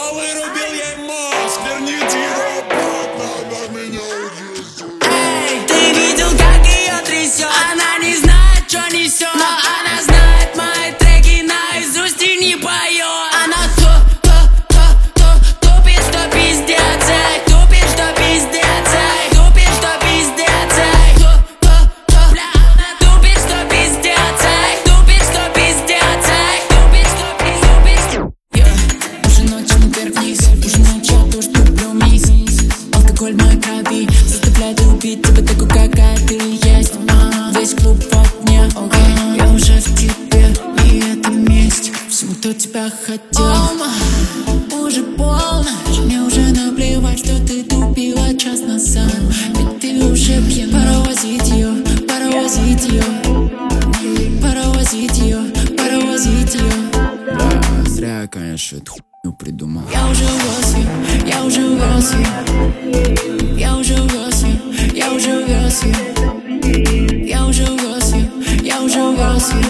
вырубил ей мозг. Верните его обратно, на меня уже. Эй, ты видел, как ее трясет? Она не знает, что несет, но она знает мои треки наизусть и не поет. Она тупит, что пиздец, эй. Тупит, что пиздец, эй. Тупит, что пиздец, эй. Тупит, что пиздец, эй. Тупит, что пиздец, эй. Тупит, что пиздец. Уже ночью вверх-вниз, уже ночью то, что люблю мисс. Алкоголь в моей крови заставляет убить тебя такой, какая ты есть. Весь клуб в огне, я уже в тебе, и это месть всему, кто тебя хотел. Уже полночь, мне уже наплевать, что ты тупила час назад. Ведь ты уже пьяна. Паровозить ее, паровозить ее, паровозить ее, паровозить ее. Да, зря я, конечно, эту хуйню придумал. Я уже вез ее, я уже вез ее, я уже вез ее, я уже вез ее, я уже вез ее, я уже вез ее.